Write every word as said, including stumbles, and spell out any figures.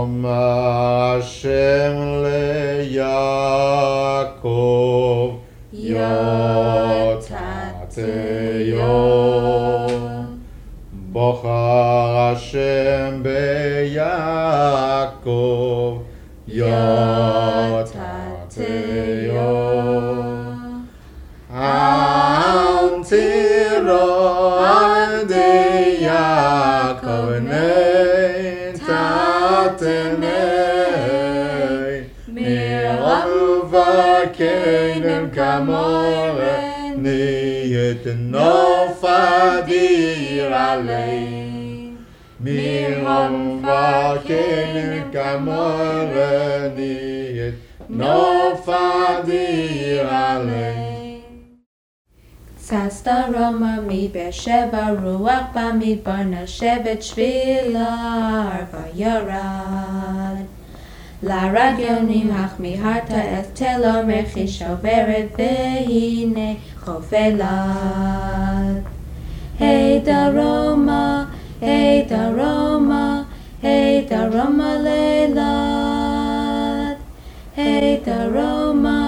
אמר השם ליעקב יותתיו בחר השם ביעקב יותתיו אל תירא עדי יעקב נתתני מרב וקדם כמורה נהיית נוף אדיר עלי מרב וקדם כמורה נהיית נוף אדיר עלי שש דרומה מבאר שבע רוח במדבר נשבת שבילה ערבה ירד לרגיונים אך מיהרת את תל המרחיש עוברת והנה חוף אילת היי דרומה היי דרומה היי דרומה לאילת היי דרומה